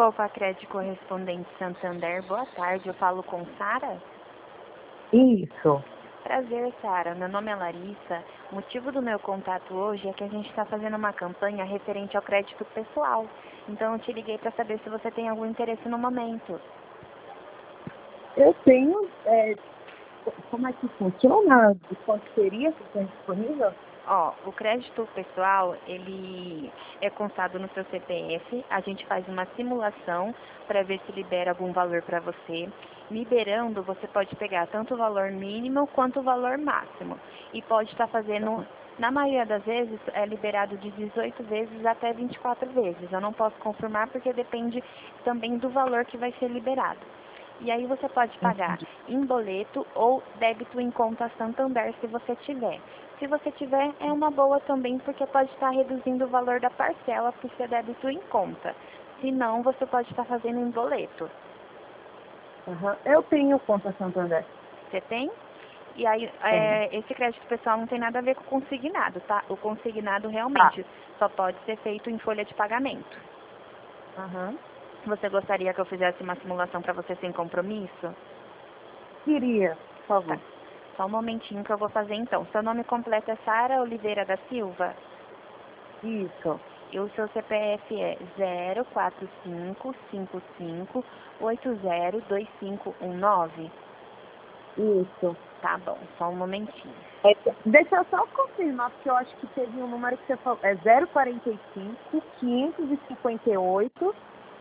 Poupa Crédito Correspondente Santander, boa tarde, eu falo com Sara? Isso. Prazer, Sara, meu nome é Larissa. O motivo do meu contato hoje é que a gente está fazendo uma campanha referente ao crédito pessoal. Então eu te liguei para saber se você tem algum interesse no momento. Eu tenho, como é que funciona? De quanto seria que tem disponível? Ó, o crédito pessoal, ele é constado no seu CPF, a gente faz uma simulação para ver se libera algum valor para você. Liberando, você pode pegar tanto o valor mínimo quanto o valor máximo. E pode estar fazendo, na maioria das vezes, é liberado de 18 vezes até 24 vezes. Eu não posso confirmar porque depende também do valor que vai ser liberado. E aí você pode pagar em boleto ou débito em conta Santander se você tiver. Se você tiver, é uma boa também, porque pode estar reduzindo o valor da parcela por ser débito em conta. Se não, você pode estar fazendo em boleto. Uhum. Eu tenho conta Santander. Você tem? E aí, esse crédito pessoal não tem nada a ver com o consignado, tá? O consignado realmente só pode ser feito em folha de pagamento. Uhum. Você gostaria que eu fizesse uma simulação para você sem compromisso? Queria, por favor. Tá. Só um momentinho que eu vou fazer então. Seu nome completo é Sara Oliveira da Silva? Isso. E o seu CPF é 04555802519? Isso. Tá bom, só um momentinho. Deixa eu só confirmar, porque eu acho que teve um número que você falou. É 045 558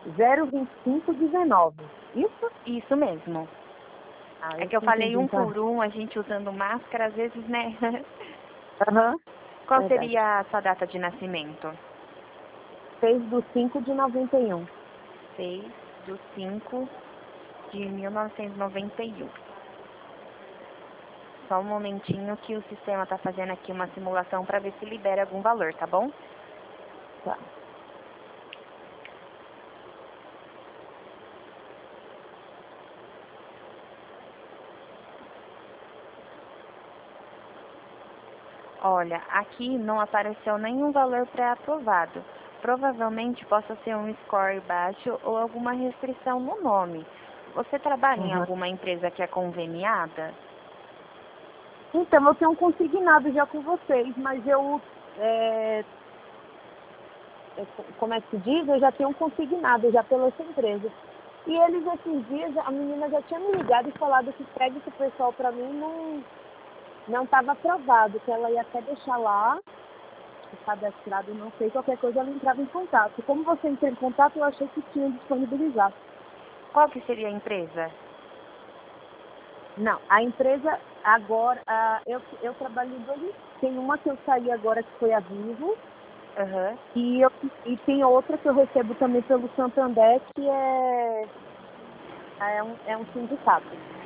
02519. Isso? Isso mesmo. É que eu falei um por um, a gente usando máscara, às vezes, né? Aham. Qual seria a sua data de nascimento? 6/5/91. 6/5/1991. Só um momentinho que o sistema está fazendo aqui uma simulação para ver se libera algum valor, tá bom? Tá. Olha, aqui não apareceu nenhum valor pré-aprovado. Provavelmente possa ser um score baixo ou alguma restrição no nome. Você trabalha em alguma empresa que é conveniada? Então, eu tenho um consignado já com vocês, mas como é que se diz? Eu já tenho um consignado já pela sua empresa. E eles, esses dias, a menina já tinha me ligado e falado que o crédito pessoal para mim não estava aprovado, que ela ia até deixar lá, cadastrado, não sei, qualquer coisa ela entrava em contato. Como você entrou em contato, eu achei que tinha disponibilizado. Qual que seria a empresa? Não, a empresa agora, eu trabalho em dois, tem uma que eu saí agora que foi a Vivo, e tem outra que eu recebo também pelo Santander, que é um sindicato.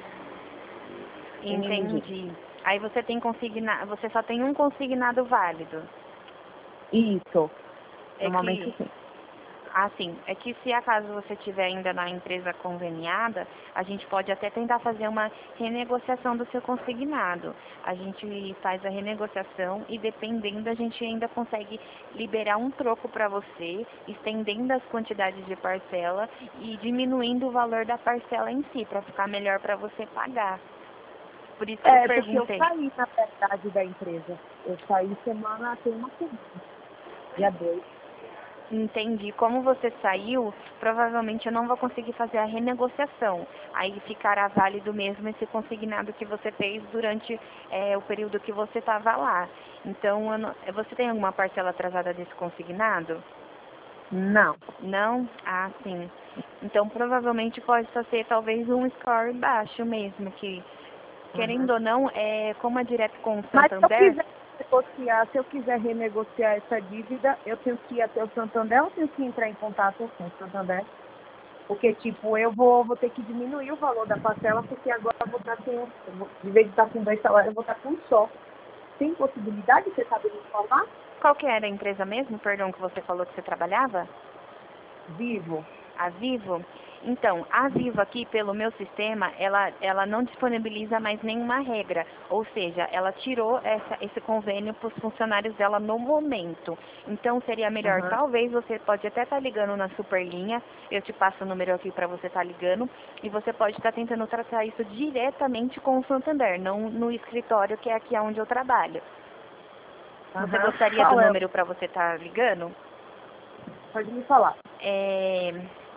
Entendi. Aí você tem você só tem um consignado válido. Isso. Normalmente sim. Assim, é que se acaso você estiver ainda na empresa conveniada, a gente pode até tentar fazer uma renegociação do seu consignado. A gente faz a renegociação e dependendo a gente ainda consegue liberar um troco para você, estendendo as quantidades de parcela e diminuindo o valor da parcela em si, para ficar melhor para você pagar. Por isso que eu perguntei. Porque eu saí, na verdade, da empresa. Eu saí tem uma semana, dia 2. Entendi. Como você saiu, provavelmente eu não vou conseguir fazer a renegociação. Aí ficará válido mesmo esse consignado que você fez durante o período que você estava lá. Então, você tem alguma parcela atrasada desse consignado? Não. Não? Ah, sim. Então, provavelmente pode só ser talvez um score baixo mesmo, que, querendo ou não, como é direto com o Santander... Se eu quiser renegociar essa dívida, eu tenho que ir até o Santander ou tenho que entrar em contato com o Santander? Porque, tipo, eu vou ter que diminuir o valor da parcela, porque agora eu vou estar de vez de estar com 2 salários, eu vou estar com um só. Tem possibilidade, você sabe me informar? Qual que era a empresa mesmo, perdão, que você falou que você trabalhava? Vivo. A Vivo? Então, a Vivo aqui, pelo meu sistema, ela não disponibiliza mais nenhuma regra. Ou seja, ela tirou esse convênio para os funcionários dela no momento. Então, seria melhor, Aham. talvez, você pode até estar ligando na Superlinha. Eu te passo o número aqui para você estar ligando. E você pode estar tentando tratar isso diretamente com o Santander, não no escritório, que é aqui onde eu trabalho. Você Aham. gostaria do Qual é? número para você estar ligando? Pode me falar. É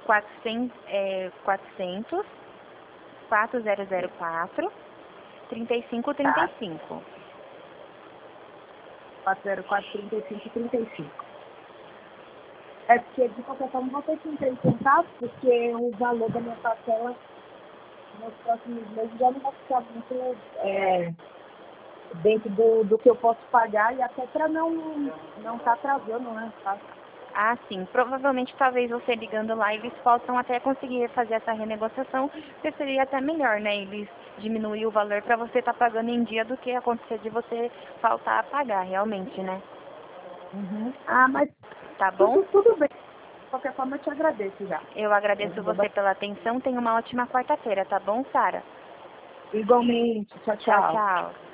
400 4004 Tá. 3535. 404-3535. É porque, de qualquer forma, vou ter que entrar em contato, porque o valor da minha parcela nos próximos meses já não vai ficar muito dentro do que eu posso pagar e até para não tá atrasando, né? Tá? Ah, sim. Provavelmente, talvez você ligando lá, eles possam até conseguir fazer essa renegociação, porque seria até melhor, né? Eles diminuir o valor para você estar pagando em dia do que acontecer de você faltar a pagar, realmente, né? Uhum. Ah, mas Tá bom? tudo bem. De qualquer forma, eu te agradeço já. Eu agradeço você pela atenção. Tenha uma ótima quarta-feira, tá bom, Sara? Igualmente. Tchau, Tchau, tchau. tchau.